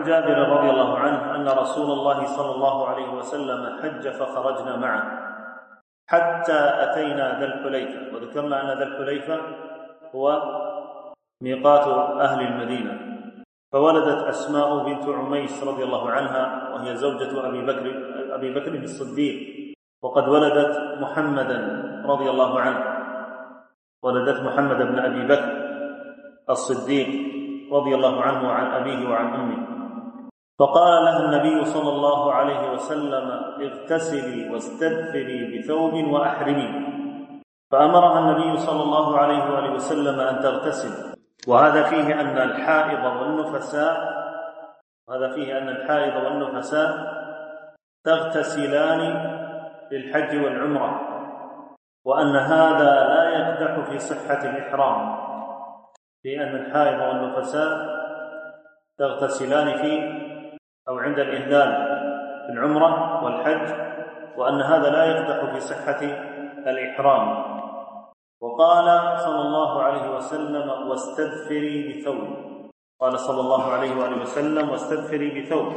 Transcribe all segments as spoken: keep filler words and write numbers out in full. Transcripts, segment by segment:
جابر رضي الله عنه أن رسول الله صلى الله عليه وسلم حج فخرجنا معه حتى أتينا ذا الحليفة، وذكرنا أن ذا الحليفة هو ميقات أهل المدينة. فولدت أسماء بنت عميس رضي الله عنها، وهي زوجة أبي بكر أبي بكر الصديق، وقد ولدت محمدا رضي الله عنه، ولدت محمد بن أبي بكر الصديق رضي الله عنه وعن أبيه وعن أمه. فقال لها النبي صلى الله عليه وسلم: اغتسلي واستدثري بثوب وأحرمي. فأمرها النبي صلى الله عليه وآله وسلم أن تغتسل، وهذا فيه أن الحائض والنفساء وهذا فيه أن الحائض والنفساء تغتسلان للحج والعمرة، وأن هذا لا يقدح في صحة الإحرام، في أن الحائض والنفساء تغتسلان في أو عند الإهلال في العمرة والحج، وأن هذا لا يقدح في صحة الإحرام. وقال صلى الله عليه وسلم: واستدثري بثوب. قال صلى الله عليه وآله وسلم: واستدثري بثوب.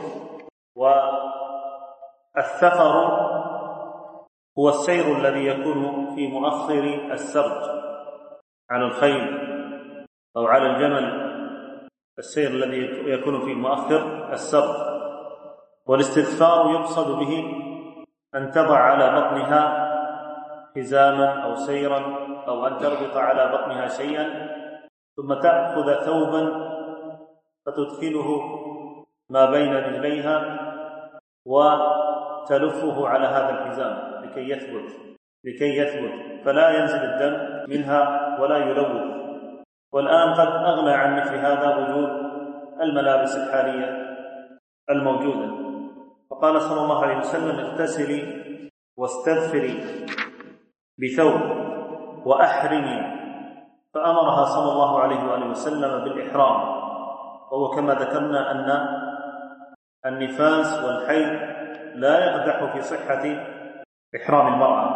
والثفر هو السير الذي يكون في مؤخر السرج على الخيل أو على الجمل، السير الذي يكون في مؤخر السرج. والاستدفار يقصد به أن تضع على بطنها حزاما أو سيرا، أو أن تربط على بطنها شيئا، ثم تأخذ ثوبا فتدخله ما بين رجليها وتلفه على هذا الحزام لكي يثبت لكي يثبت فلا ينزل الدم منها ولا يلوث. والآن قد أغنى عن مثل هذا وجود الملابس الحالية الموجودة. فقال صلى الله عليه وسلم: اغتسلي واستدثري بثوب وأحرمي. فأمرها صلى الله عليه وآله وسلم بالإحرام، وهو كما ذكرنا أن النفاس والحيض لا يقدح في صحة إحرام المرأة.